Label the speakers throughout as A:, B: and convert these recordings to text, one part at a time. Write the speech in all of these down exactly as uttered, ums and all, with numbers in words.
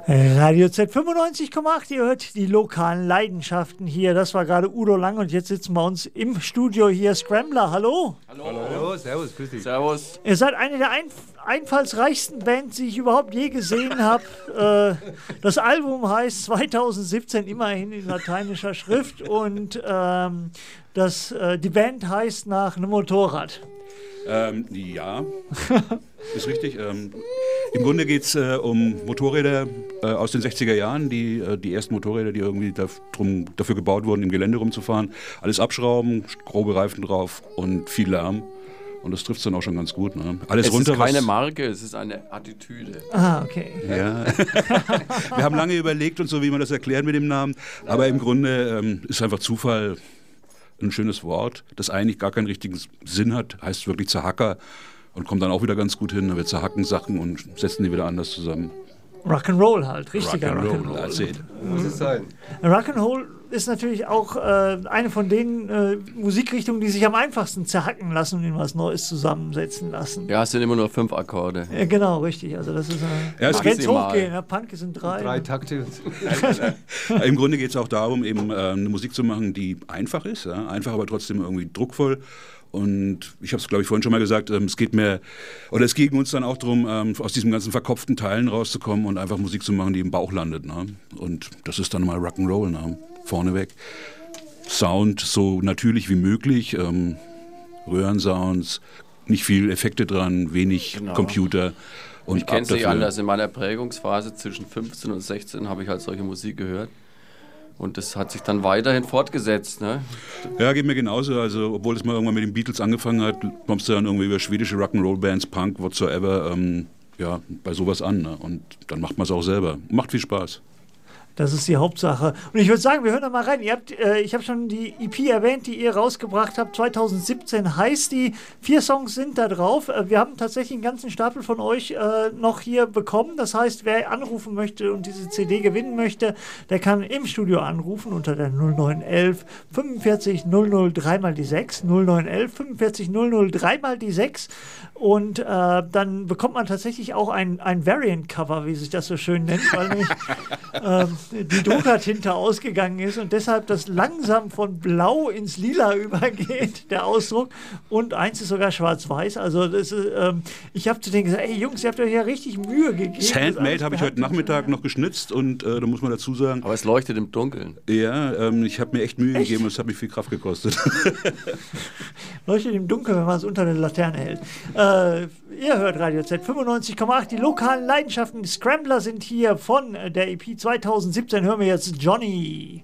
A: Radio Z fünfundneunzig Komma acht, ihr hört die lokalen Leidenschaften hier. Das war gerade Udo Lang und jetzt sitzen bei uns im Studio hier Scrambler. Hallo.
B: Hallo. Hallo, servus, grüß dich.
A: Servus. Ihr seid eine der Einf einfallsreichsten Bands, die ich überhaupt je gesehen habe. äh, das Album heißt zwanzig siebzehn, immerhin in lateinischer Schrift, und ähm, das, äh, die Band heißt nach einem Motorrad.
C: Ähm, ja, ist richtig. Ähm, Im Grunde geht es äh, um Motorräder äh, aus den sechziger Jahren, die, äh, die ersten Motorräder, die irgendwie daf drum, dafür gebaut wurden, im Gelände rumzufahren. Alles abschrauben, grobe Reifen drauf und viel Lärm. Und das trifft es dann auch schon ganz gut. Ne? Alles
B: es
C: runter,
B: ist keine
C: was
B: Marke, es ist eine Attitüde.
A: Ah, okay.
C: Ja. Wir haben lange überlegt und so, wie man das erklärt mit dem Namen. Aber im Grunde ähm, ist einfach Zufall ein schönes Wort, das eigentlich gar keinen richtigen Sinn hat. Heißt wirklich Zerhacker und kommt dann auch wieder ganz gut hin. Wir zerhacken Sachen und setzen die wieder anders zusammen.
A: Rock'n'Roll halt, richtiger
C: Rock'n'Roll.
A: Rock'n'Roll.
B: Muss es sein.
A: Rock'n'Roll ist natürlich auch äh, eine von den äh, Musikrichtungen, die sich am einfachsten zerhacken lassen und in was Neues zusammensetzen lassen.
B: Ja, es sind immer nur fünf Akkorde.
A: Ja, genau, richtig. Also das ist äh,
C: Ja, es
A: wenn es
B: geht
A: hochgehen, ja, Punk sind drei.
B: Drei Takte.
C: Im Grunde geht es auch darum, eben äh, eine Musik zu machen, die einfach ist. Ja? Einfach, aber trotzdem irgendwie druckvoll. Und ich habe es, glaube ich, vorhin schon mal gesagt, ähm, es geht mir, oder es ging uns dann auch darum, ähm, aus diesen ganzen verkopften Teilen rauszukommen und einfach Musik zu machen, die im Bauch landet. Ne? Und das ist dann mal Rock'n'Roll, ne? Vorneweg. Sound so natürlich wie möglich, ähm, Röhrensounds, nicht viel Effekte dran, wenig
B: Genau.
C: Computer. Und
B: Ich kenne es
C: ab
B: nicht
C: dafür.
B: anders. In meiner Prägungsphase zwischen fünfzehn und sechzehn habe ich halt solche Musik gehört. Und das hat sich dann weiterhin fortgesetzt. Ne?
C: Ja, geht mir genauso. Also, obwohl es mal irgendwann mit den Beatles angefangen hat, kommst du dann irgendwie über schwedische Rock'n'Roll-Bands, Punk, whatsoever, ähm, ja, bei sowas an. Ne? Und dann macht man es auch selber. Macht viel Spaß.
A: Das ist die Hauptsache. Und ich würde sagen, wir hören da mal rein. Ihr habt, äh, ich habe schon die E P erwähnt, die ihr rausgebracht habt. zwanzig siebzehn heißt die. Vier Songs sind da drauf. Äh, wir haben tatsächlich einen ganzen Stapel von euch äh, noch hier bekommen. Das heißt, wer anrufen möchte und diese C D gewinnen möchte, der kann im Studio anrufen unter der null neun elf fünfundvierzig null null drei mal die sechs. null neun elf fünfundvierzig null null drei mal die sechs. Und äh, dann bekommt man tatsächlich auch ein, ein Variant-Cover, wie sich das so schön nennt, weil nämlich ähm, die Druckertinte ausgegangen ist und deshalb das langsam von blau ins lila übergeht, der Ausdruck. Und eins ist sogar schwarz-weiß. Also das ist, ähm, ich habe zu denen gesagt, ey Jungs, ihr habt euch ja richtig Mühe gegeben.
C: Das Handmade habe ich heute Nachmittag noch geschnitzt und äh, da muss man dazu sagen,
B: Aber es leuchtet im Dunkeln.
C: ja, ähm, ich habe mir echt Mühe
A: Echt?
C: gegeben und es hat mich viel Kraft gekostet.
A: Leuchtet im Dunkeln, wenn man es unter der Laterne hält. Äh, ihr hört Radio Z fünfundneunzig Komma acht. Die lokalen Leidenschaften, die Scrambler sind hier von der E P zwanzig siebzehn. Hören wir jetzt Johnny.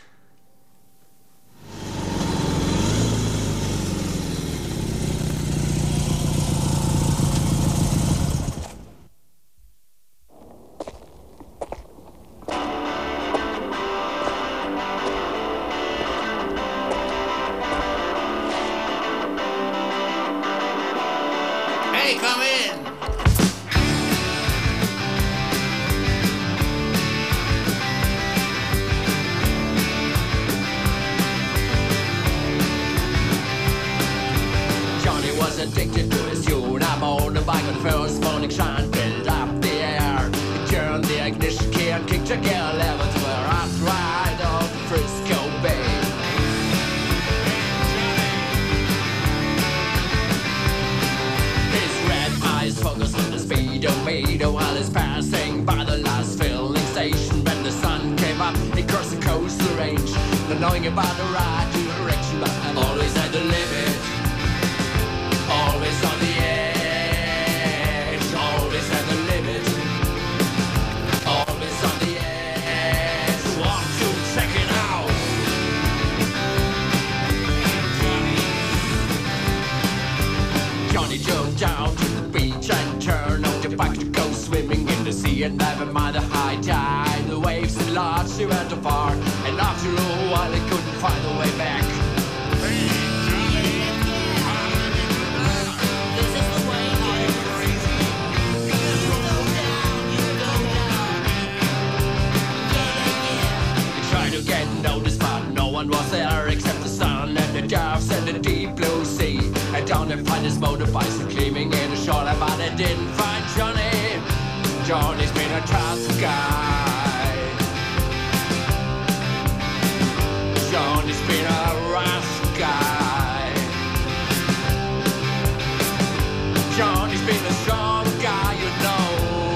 D: Hey, come in! Johnny was addicted to his tune. I'm on the bike and first morning shine filled up the air. He turned the ignition key and kicked a gear level to a hot ride on Frisco Bay. His red eyes focus on the speedometer while he's passing by the last filling station. When the sun came up, he crossed the coastal range, not knowing about the right direction, but always at the limit. Always on the edge, always at the limit. Always on the edge, want to check it out. Johnny jumped down to the beach and turned on the bike to go swimming in the sea. And never mind the high tide, the waves so large, he went too far. And after a while he couldn't find the way back. To get noticed, but no one was there except the sun and the doves and the deep blue sea. And down they find his motorbike gleaming in the shoreline, but they didn't find Johnny. Johnny's been a tough guy. Johnny's been a rough guy. Johnny's been a strong guy, you know,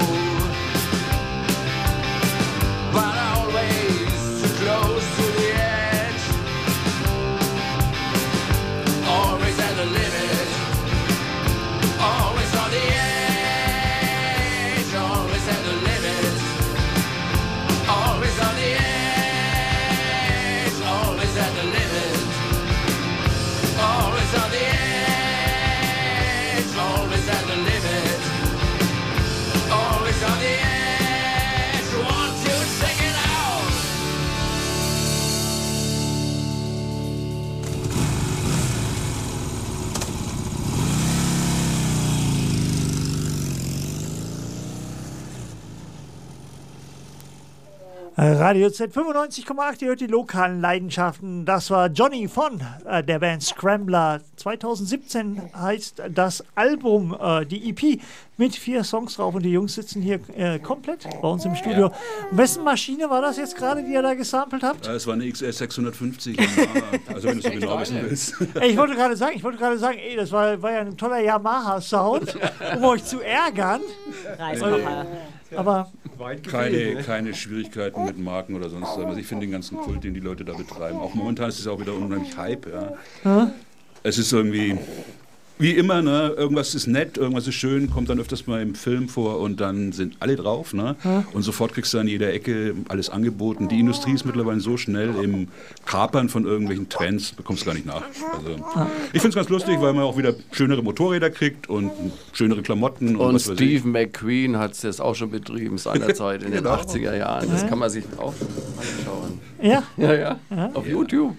D: but always too close to the edge. Always at the limit, always on the edge. Always at the limit, always on the edge. Always at the limit, always on the edge. Always at the limit, always on the edge. Want to sing it out?
A: Radio Z fünfundneunzig Komma acht, ihr hört die lokalen Leidenschaften. Das war Johnny von äh, der Band Scrambler. zwanzig siebzehn heißt das Album, äh, die E P mit vier Songs drauf und die Jungs sitzen hier äh, komplett bei uns im Studio. Ja. Wessen Maschine war das jetzt gerade, die ihr da gesampelt habt?
C: Es war eine X S sechshundertfünfzig. Also wenn du es so genau wissen willst.
A: Ey, ich wollte gerade sagen, ich wollte gerade sagen, ey, das war, war ja ein toller Yamaha-Sound, um euch zu ärgern.
E: Reiskocher.
A: Aber
C: keine, keine Schwierigkeiten mit Marken oder sonst was. Also ich finde den ganzen Kult, den die Leute da betreiben. Auch momentan ist es auch wieder unheimlich Hype. Ja. Hm? Es ist irgendwie, wie immer, ne? Irgendwas ist nett, irgendwas ist schön, kommt dann öfters mal im Film vor und dann sind alle drauf. Ne? Hm? Und sofort kriegst du an jeder Ecke alles angeboten. Die Industrie ist mittlerweile so schnell im Kapern von irgendwelchen Trends, bekommst du gar nicht nach. Also, hm. Ich finde es ganz lustig, weil man auch wieder schönere Motorräder kriegt und schönere Klamotten. Und,
B: und
C: was weiß
B: Steve
C: ich.
B: McQueen hat es jetzt auch schon betrieben seinerzeit in den
C: Genau.
B: achtziger Jahren. Das kann man sich auch anschauen.
A: ja.
B: Ja, ja, auf YouTube.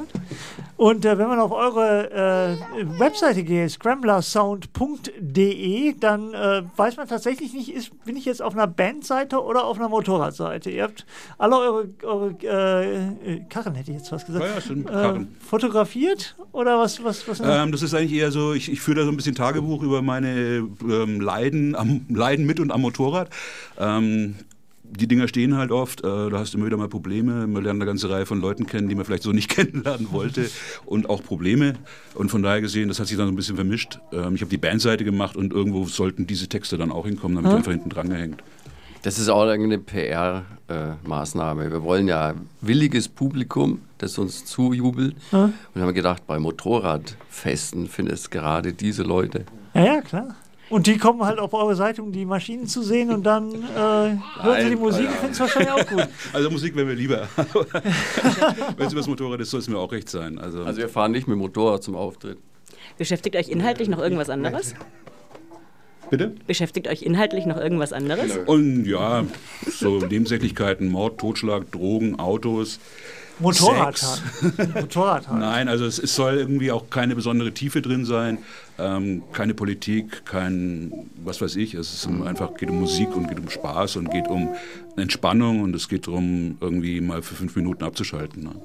A: Und äh, wenn man auf eure äh, Webseite geht, scramblersound punkt de, dann äh, weiß man tatsächlich nicht, ist, bin ich jetzt auf einer Bandseite oder auf einer Motorradseite. Ihr habt alle eure, eure äh, Karren, hätte ich jetzt was gesagt,
C: Ja, ja, stimmt,
A: äh,
C: Karren.
A: fotografiert oder was? was, was
C: Ähm, das ist eigentlich eher so, ich, ich führe da so ein bisschen Tagebuch über meine ähm, Leiden, am, Leiden mit und am Motorrad. Ähm, die Dinger stehen halt oft, äh, da hast du immer wieder mal Probleme, man lernt eine ganze Reihe von Leuten kennen, die man vielleicht so nicht kennenlernen wollte und auch Probleme und von daher gesehen, das hat sich dann so ein bisschen vermischt. Ähm, ich habe die Bandseite gemacht und irgendwo sollten diese Texte dann auch hinkommen, damit
A: hm?
C: die einfach hinten dran gehängt.
B: Das ist auch eine P R-Maßnahme. Wir wollen ja williges Publikum, das uns zujubelt.
A: Hm?
B: Und haben gedacht, bei Motorradfesten findest gerade diese Leute.
A: Ja, ja, klar. Und die kommen halt auf eure Seite, um die Maschinen zu sehen und dann äh, hören sie die Musik und finden es wahrscheinlich auch gut.
C: Also Musik wäre mir lieber. Wenn es über das Motorrad ist, soll es mir auch recht sein. Also,
B: Also wir fahren nicht mit dem Motorrad zum Auftritt.
E: Beschäftigt euch inhaltlich noch irgendwas anderes?
C: bitte?
E: Beschäftigt euch inhaltlich noch irgendwas anderes?
C: Und ja, so Nebensächlichkeiten, Mord, Totschlag, Drogen, Autos.
A: Motorradfahren. Motorradfahren.
C: Nein, also es, es soll irgendwie auch keine besondere Tiefe drin sein, ähm, keine Politik, kein, was weiß ich, es ist einfach, geht um Musik und geht um Spaß und geht um Entspannung und es geht darum, irgendwie mal für fünf Minuten abzuschalten. Ne?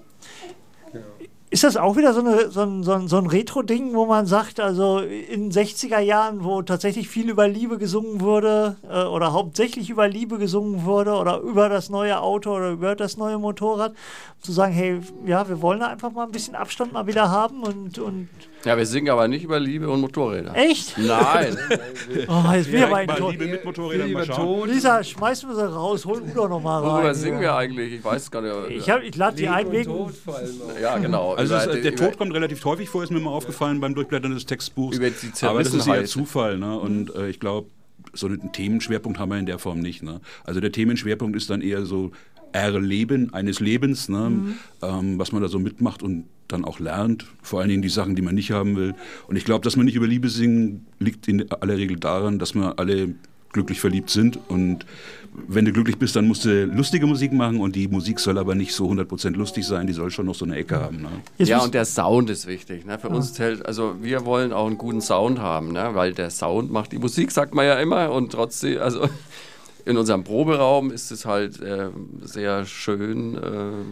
A: Ist das auch wieder so, eine, so ein, so ein, so ein Retro-Ding, wo man sagt, also in den sechziger Jahren, wo tatsächlich viel über Liebe gesungen wurde äh, oder hauptsächlich über Liebe gesungen wurde oder über das neue Auto oder über das neue Motorrad, zu sagen, hey, ja, wir wollen da einfach mal ein bisschen Abstand mal wieder haben und... und
B: Ja, wir singen aber nicht über Liebe und Motorräder.
A: echt?
B: Nein.
A: Oh, jetzt bin ich aber
C: Mal
A: enttäuscht.
C: Liebe mit Motorrädern, mal
F: Lieber
C: schauen.
F: Tod.
A: Lisa, schmeißen wir sie raus, hol Udo noch mal rein.
B: Worüber singen wir eigentlich? Ich weiß gar nicht.
A: Ich, hab- ich lade die
F: Leben
A: ein
F: und
A: wegen...
F: Tod vor allem auch.
B: Ja, genau.
C: Also
B: Über
C: es,
B: die-
C: der
B: über-
C: Tod kommt relativ häufig vor, ist mir mal aufgefallen beim Durchblättern des Textbuchs.
B: Über die
C: Aber das ist eher
B: Zerrissenheit.
C: Zufall. Ne? Und äh, ich glaube, so einen Themenschwerpunkt haben wir in der Form nicht. Ne? Also der Themenschwerpunkt ist dann eher so Erleben eines Lebens, ne?
A: Mhm.
C: ähm, was man da so mitmacht und dann auch lernt. Vor allen Dingen die Sachen, die man nicht haben will. Und ich glaube, dass man nicht über Liebe singen, liegt in aller Regel daran, dass wir alle glücklich verliebt sind. Und wenn du glücklich bist, dann musst du lustige Musik machen. Und die Musik soll aber nicht so hundert Prozent lustig sein. Die soll schon noch so eine Ecke haben. Ne?
A: Jetzt
B: Ja,
A: muss-
B: und der Sound ist wichtig. Ne? Für uns zählt, also wir wollen auch einen guten Sound haben, ne? Weil der Sound macht die Musik, sagt man ja immer. Und trotzdem, also in unserem Proberaum ist es halt äh, sehr schön, äh,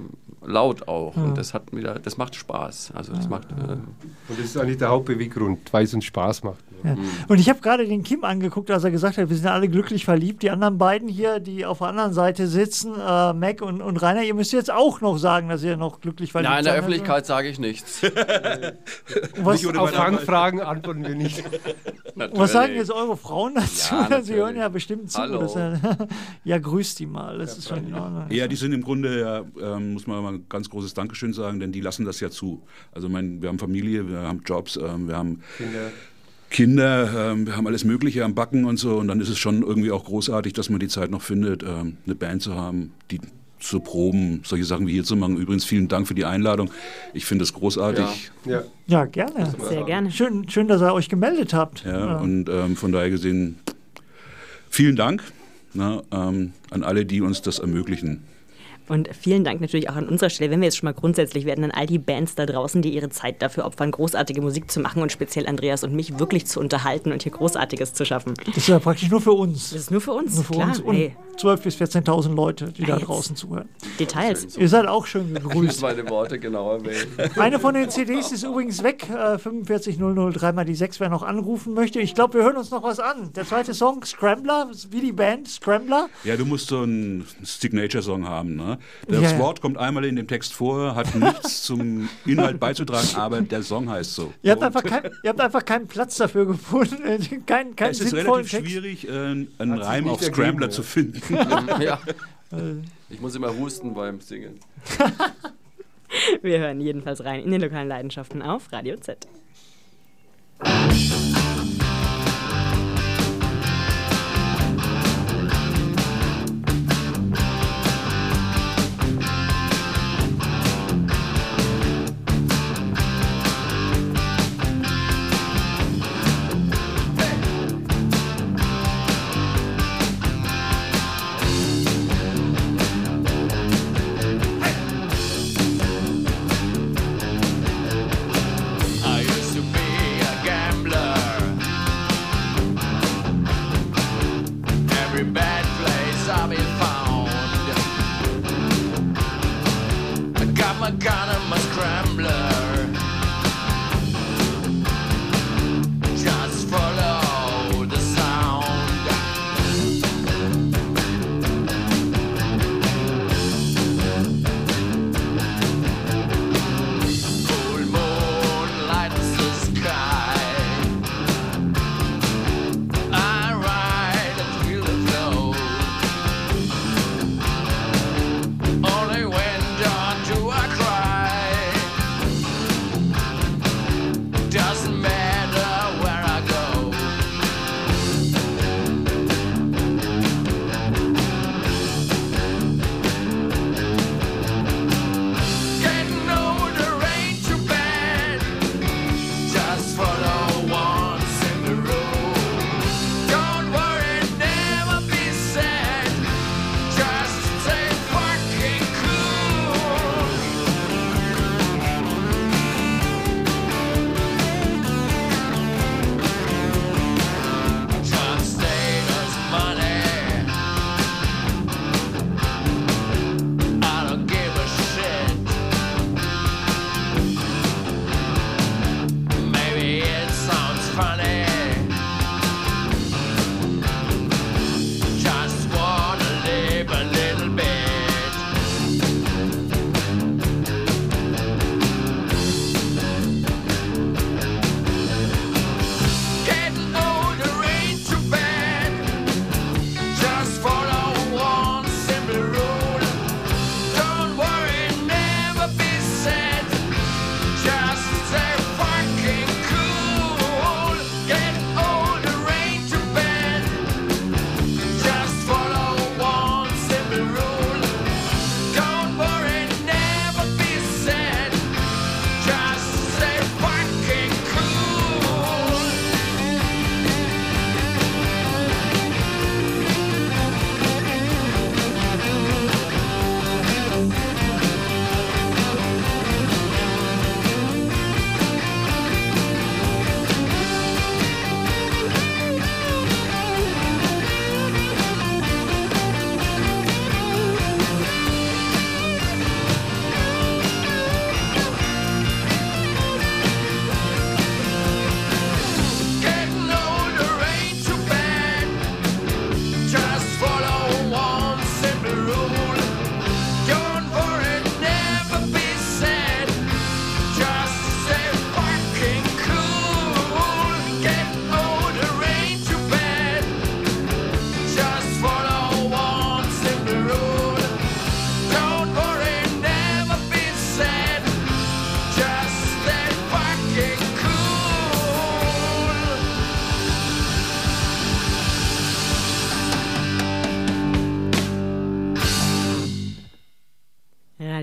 B: laut auch. Ja. Und das hat wieder, das macht Spaß. Also das ja. macht. Äh,
F: und das ist eigentlich der Hauptbeweggrund, weil es uns Spaß macht.
A: Ja. Mhm. Und ich habe gerade den Kim angeguckt, als er gesagt hat, wir sind alle glücklich verliebt. Die anderen beiden hier, die auf der anderen Seite sitzen, äh, Mac und, und Rainer, ihr müsst jetzt auch noch sagen, dass ihr noch glücklich verliebt seid.
B: Nein, in der Öffentlichkeit sage ich nichts.
F: Was, auf Fangfragen antworten wir nicht.
A: Was sagen jetzt eure Frauen dazu?
B: Ja,
A: Sie hören ja bestimmt zu.
B: Hallo.
A: Dass er, ja, grüßt die mal. Das
F: ja,
A: ist schon in Ordnung.
C: Ja, die sind im Grunde, ja, ähm, muss man mal ein ganz großes Dankeschön sagen, denn die lassen das ja zu. Also mein, wir haben Familie, wir haben Jobs, ähm, wir haben
F: Kinder.
C: Kinder, ähm, wir haben alles Mögliche am Backen und so. Und dann ist es schon irgendwie auch großartig, dass man die Zeit noch findet, ähm, eine Band zu haben, die zu proben, solche Sachen wie hier zu machen. Übrigens vielen Dank für die Einladung. Ich finde es großartig.
F: Ja. Ja.
A: ja, gerne.
E: Sehr gerne.
A: Schön, schön, dass ihr euch gemeldet habt.
C: Ja,
A: ja.
C: Und ähm, von daher gesehen, vielen Dank na, ähm, an alle, die uns das ermöglichen.
E: Und vielen Dank natürlich auch an unserer Stelle, wenn wir jetzt schon mal grundsätzlich werden, an all die Bands da draußen, die ihre Zeit dafür opfern, großartige Musik zu machen und speziell Andreas und mich wirklich zu unterhalten und hier Großartiges zu schaffen.
A: Das ist ja praktisch nur für uns.
E: Das ist nur für uns,
A: nur für
E: klar.
A: uns. Und
E: hey.
A: zwölftausend bis vierzehntausend Leute, die
E: ja,
A: da draußen zuhören.
E: Details.
A: Ihr seid auch schön
B: Ich muss
A: gegrüßt.
B: meine Worte genauer wählen.
A: Eine von den C Ds ist übrigens weg, äh, fünfundvierzig null null drei mal die sechs, wer noch anrufen möchte. Ich glaube, wir hören uns noch was an. Der zweite Song, Scrambler, wie die Band, Scrambler.
C: Ja, du musst so einen Signature-Song haben. Ne? Das
A: Ja, ja.
C: Wort kommt einmal in dem Text vor, hat nichts zum Inhalt beizutragen, aber der Song heißt so.
A: Ihr habt, einfach kein, ihr habt einfach keinen Platz dafür gefunden, keinen kein
C: Es ist
A: sinnvollen
C: relativ
A: Text.
C: schwierig, äh, einen
F: Hat sich
C: Reim
F: nicht
C: auf
F: ergeben,
C: Scrambler
F: ja.
C: zu finden.
B: Ja. Ich muss immer husten beim Singen.
E: Wir hören jedenfalls rein in den lokalen Leidenschaften auf Radio Z.
D: I used to be a gambler. Every bad place I've been found. I got my gun and my scrambler. Just follow the sound. Full moon lights the sky. I ride through the flow.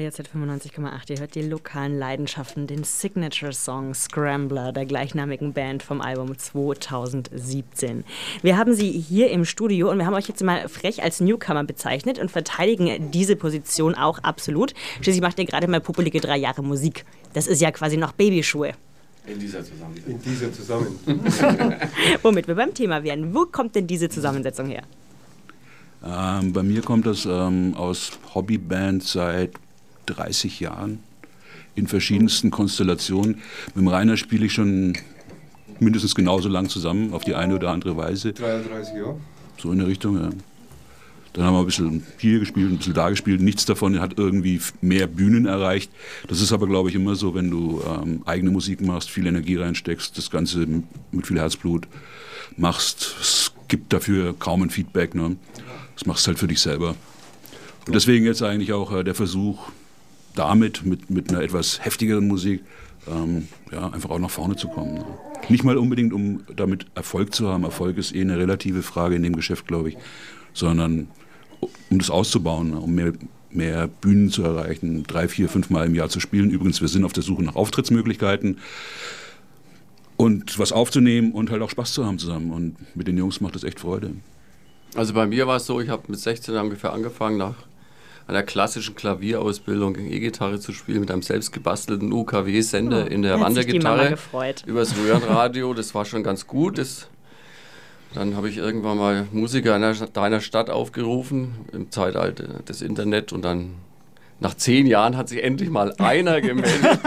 E: R Z fünfundneunzig Komma acht. Ihr hört die lokalen Leidenschaften, den Signature-Song Scrambler der gleichnamigen Band vom Album zweitausendsiebzehn. Wir haben sie hier im Studio und wir haben euch jetzt mal frech als Newcomer bezeichnet und verteidigen diese Position auch absolut. Schließlich macht ihr gerade mal populige drei Jahre Musik. Das ist ja quasi noch Babyschuhe.
B: In dieser Zusammensetzung.
F: In dieser Zusammensetzung.
E: Womit wir beim Thema wären. Wo kommt denn diese Zusammensetzung her?
C: Ähm, bei mir kommt das ähm, aus Hobbybands seit dreißig Jahren in verschiedensten Konstellationen. Mit dem Rainer spiele ich schon mindestens genauso lang zusammen, auf die eine oder andere Weise.
F: dreiunddreißig Jahre.
C: So in der Richtung, ja. Dann haben wir ein bisschen hier gespielt, ein bisschen da gespielt. Nichts davon hat irgendwie mehr Bühnen erreicht. Das ist aber, glaube ich, immer so, wenn du ähm, eigene Musik machst, viel Energie reinsteckst, das Ganze mit viel Herzblut machst. Es gibt dafür kaum ein Feedback, ne? Das machst du halt für dich selber. Und deswegen jetzt eigentlich auch äh, der Versuch, damit, mit, mit einer etwas heftigeren Musik, ähm, ja, einfach auch nach vorne zu kommen. Ne? Nicht mal unbedingt, um damit Erfolg zu haben. Erfolg ist eh eine relative Frage in dem Geschäft, glaube ich. Sondern um das auszubauen, ne? Um mehr, mehr Bühnen zu erreichen, drei, vier, fünf Mal im Jahr zu spielen. Übrigens, wir sind auf der Suche nach Auftrittsmöglichkeiten. Und was aufzunehmen und halt auch Spaß zu haben zusammen. Und mit den Jungs macht das echt Freude.
B: Also bei mir war es so, ich habe mit sechzehn ungefähr angefangen, nach einer klassischen Klavierausbildung E-Gitarre zu spielen, mit einem selbst gebastelten U K W-Sender in der Wandergitarre übers Röhrenradio. Das war schon ganz gut. Das, dann habe ich irgendwann mal Musiker einer, einer Stadt aufgerufen, im Zeitalter des Internet. Und dann nach zehn Jahren hat sich endlich mal einer gemeldet.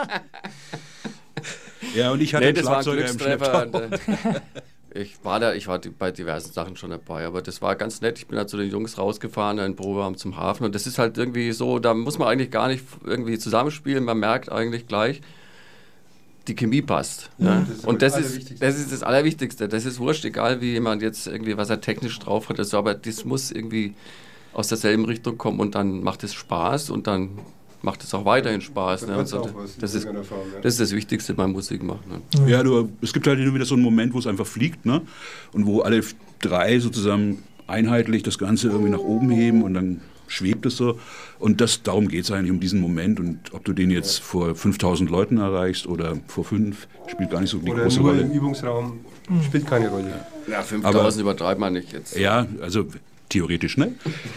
C: Ja, und ich hatte
B: nee,
C: einen
B: das war ein
C: Schlagzeuger im Schlepptau. Ich war da, ich war bei diversen Sachen schon dabei, aber das war ganz nett. Ich bin da zu den Jungs rausgefahren, in Proberaum zum Hafen und das ist halt irgendwie so, da muss man eigentlich gar nicht irgendwie zusammenspielen, man merkt eigentlich gleich, die Chemie passt. Ja, ja. Das und das ist, das ist das Allerwichtigste. Das ist wurscht, egal wie jemand jetzt irgendwie, was er technisch drauf hat, also, aber das muss irgendwie aus derselben Richtung kommen und dann macht es Spaß und dann macht es auch weiterhin Spaß. Ne? Und so, das, ist, Form, ja. das ist das Wichtigste beim Musikmachen. Ne? Ja, du, es gibt halt immer wieder so einen Moment, wo es einfach fliegt, ne? Und wo alle drei sozusagen einheitlich das Ganze irgendwie nach oben heben und dann schwebt es so. Und das, darum geht es eigentlich, um diesen Moment. Und ob du den jetzt vor fünftausend Leuten erreichst oder vor fünf, spielt gar nicht so eine
F: oder
C: große
F: nur
C: Rolle.
F: Im Übungsraum spielt keine Rolle.
B: Ja, fünftausend übertreibt man nicht jetzt.
C: Ja, also theoretisch, ne?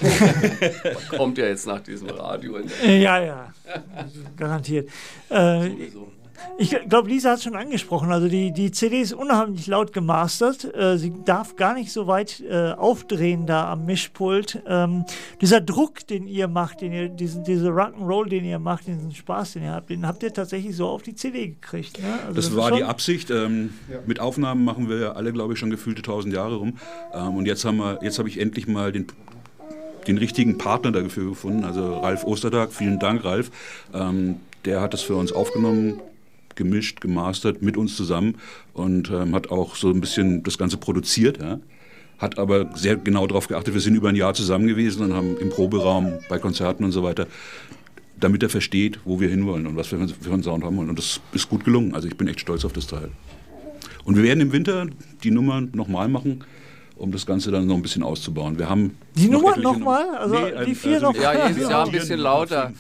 B: Kommt ja jetzt nach diesem Radio.
A: Ja, ja, garantiert. Äh, ich glaube, Lisa hat es schon angesprochen. Also die, die C D ist unheimlich laut gemastert. Äh, sie darf gar nicht so weit äh, aufdrehen da am Mischpult. Ähm, dieser Druck, den ihr macht, den ihr, diesen, diese Rock'n'Roll, den ihr macht, diesen Spaß, den ihr habt, den habt ihr tatsächlich so auf die C D gekriegt. Ne? Also
C: das,
A: das
C: war die Absicht. Ähm, ja. Mit Aufnahmen machen wir ja alle, glaube ich, schon gefühlte tausend Jahre rum. Ähm, und jetzt haben wir, jetzt habe ich endlich mal den den richtigen Partner dafür gefunden, also Ralf Ostertag. Vielen Dank, Ralf. Ähm, der hat das für uns aufgenommen, gemischt, gemastert mit uns zusammen und ähm, hat auch so ein bisschen das Ganze produziert. Ja? Hat aber sehr genau darauf geachtet, wir sind über ein Jahr zusammen gewesen und haben im Proberaum, bei Konzerten und so weiter, damit er versteht, wo wir hinwollen und was wir für einen Sound haben wollen. Und das ist gut gelungen. Also ich bin echt stolz auf das Teil. Und wir werden im Winter die Nummer nochmal machen, um das Ganze dann noch ein bisschen auszubauen. Wir haben
A: die noch Nummer nochmal? Also nee, die vier
B: also
A: noch?
B: Ja, jedes Jahr ein bisschen lauter.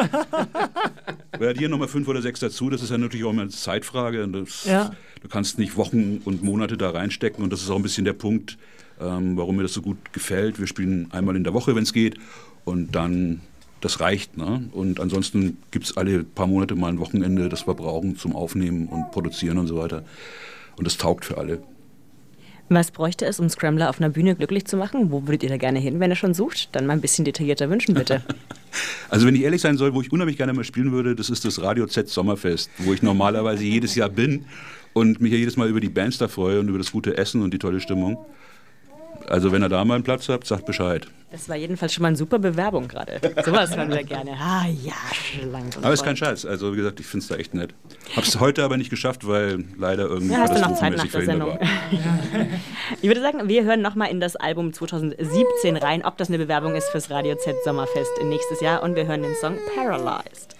C: Wir addieren nochmal fünf oder sechs dazu. Das ist ja natürlich auch immer eine Zeitfrage. Das,
A: ja.
C: Du kannst nicht Wochen und Monate da reinstecken. Und das ist auch ein bisschen der Punkt, ähm, warum mir das so gut gefällt. Wir spielen einmal in der Woche, wenn es geht. Und dann, das reicht. Ne? Und ansonsten gibt es alle paar Monate mal ein Wochenende, das wir brauchen zum Aufnehmen und Produzieren und so weiter. Und das taugt für alle.
E: Was bräuchte es, um Scrambler auf einer Bühne glücklich zu machen? Wo würdet ihr da gerne hin, wenn ihr schon sucht? Dann mal ein bisschen detaillierter wünschen, bitte.
C: Also wenn ich ehrlich sein soll, wo ich unheimlich gerne mal spielen würde, das ist das Radio Z Sommerfest, wo ich normalerweise jedes Jahr bin und mich ja jedes Mal über die Bands da freue und über das gute Essen und die tolle Stimmung. Also wenn ihr da mal einen Platz habt, sagt Bescheid.
E: Das war jedenfalls schon mal eine super Bewerbung gerade. Sowas hören wir gerne. Ah ja, schlank.
C: Aber ist kein Scheiß. Also wie gesagt, ich finde es da echt nett. Hab's heute aber nicht geschafft, weil leider irgendwie
E: ja, hast du noch Zeit nach der Sendung. Ich würde sagen, wir hören nochmal in das Album zweitausendsiebzehn rein, ob das eine Bewerbung ist fürs Radio Z Sommerfest nächstes Jahr. Und wir hören den Song Paralyzed.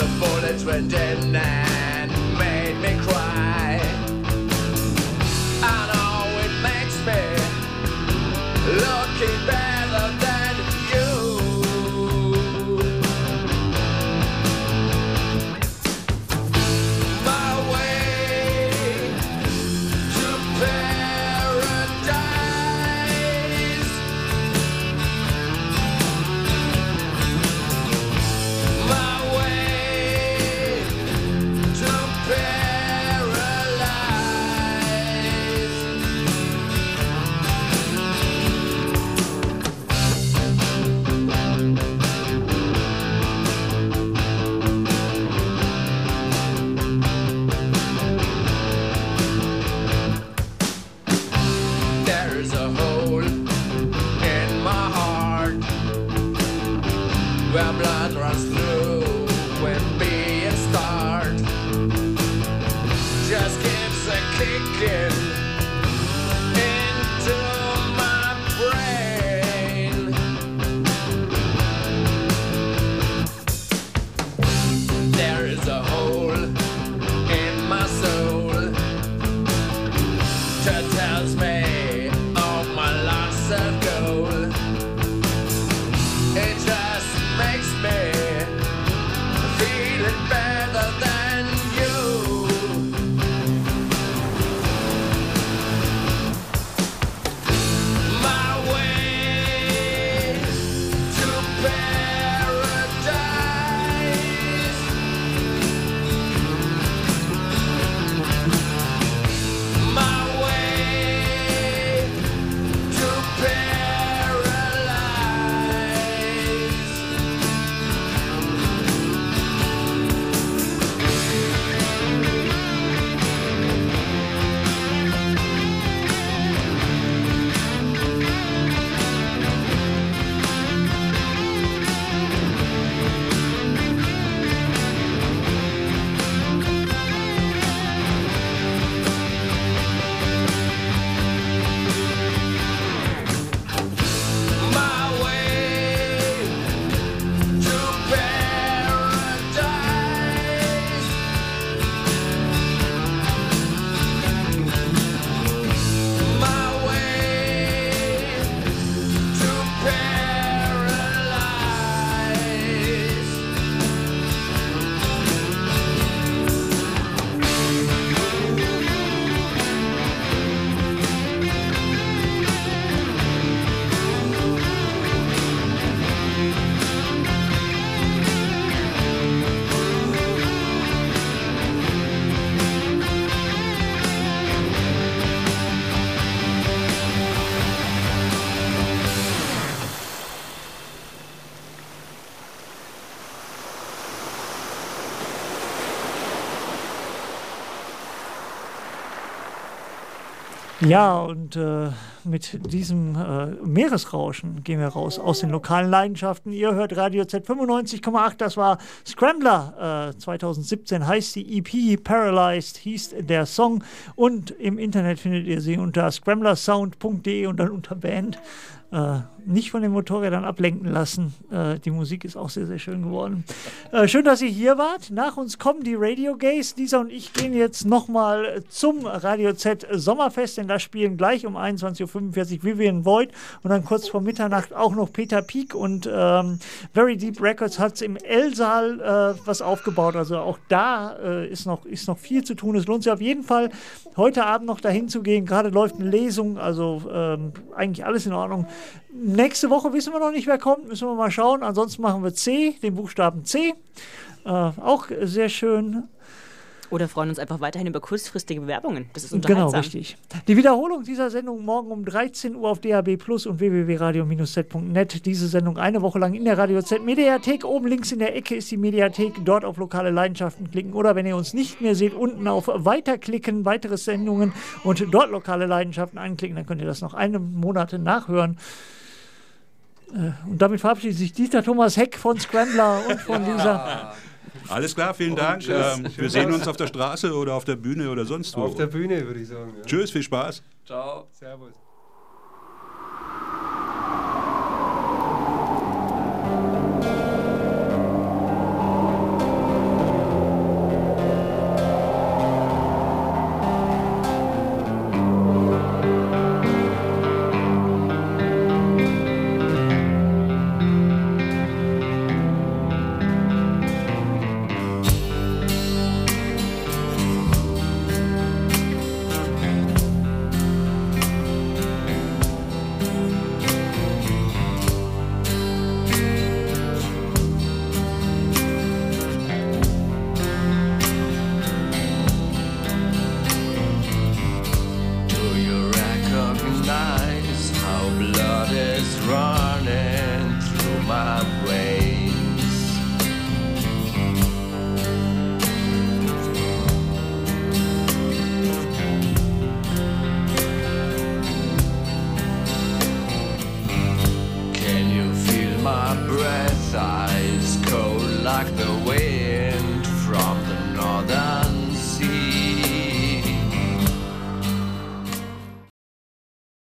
D: bullets went in and made me cry. I know it makes me looking better than you. My way to paradise. My way to paralyze. There's a hole in my heart where blood runs through when being start. Just keeps a kicking into my brain. There is a hole in my soul that tells me of my loss of gold. It just makes me feeling better than you. My way to paradise. My way to paralyze. My way to paradise. My way to paralyze.
A: Ja, und äh, mit diesem äh, Meeresrauschen gehen wir raus aus den lokalen Leidenschaften. Ihr hört Radio Z fünfundneunzig Komma acht, das war Scrambler. Äh, zwanzig siebzehn heißt die E P, Paralyzed hieß der Song. Und im Internet findet ihr sie unter scramblersound punkt de und dann unter Band. Äh, nicht von den Motorrädern ablenken lassen. Äh, die Musik ist auch sehr, sehr schön geworden. Äh, schön, dass ihr hier wart. Nach uns kommen die Radio Gays. Lisa und ich gehen jetzt nochmal zum Radio Z Sommerfest, denn da spielen gleich um einundzwanzig Uhr fünfundvierzig Vivian Void und dann kurz vor Mitternacht auch noch Peter Peak und ähm, Very Deep Records hat es im L-Saal äh, was aufgebaut. Also auch da äh, ist, noch, ist noch viel zu tun. Es lohnt sich auf jeden Fall, heute Abend noch dahin zu gehen. Gerade läuft eine Lesung, also ähm, eigentlich alles in Ordnung. Nächste Woche wissen wir noch nicht, wer kommt, müssen wir mal schauen. Ansonsten machen wir C, den Buchstaben C. Äh, auch sehr schön.
E: Oder freuen uns einfach weiterhin über kurzfristige Bewerbungen. Das ist unterhaltsam.
A: Genau, richtig. Die Wiederholung dieser Sendung morgen um dreizehn Uhr auf D A B Plus und w w w punkt radio Bindestrich z punkt net. Diese Sendung eine Woche lang in der Radio Z Mediathek. Oben links in der Ecke ist die Mediathek. Dort auf lokale Leidenschaften klicken. Oder wenn ihr uns nicht mehr seht, unten auf Weiter klicken, weitere Sendungen und dort lokale Leidenschaften anklicken. Dann könnt ihr das noch eine Monate nachhören. Und damit verabschiedet sich Dieter Thomas Heck von Scrambler und von Lisa.
C: Alles klar, vielen Dank. Ähm, wir sehen uns auf der Straße oder auf der Bühne oder sonst wo.
F: Auf der Bühne, würde ich sagen. Ja.
C: Tschüss, viel Spaß.
B: Ciao.
F: Servus.
D: my breath, ice cold like the wind.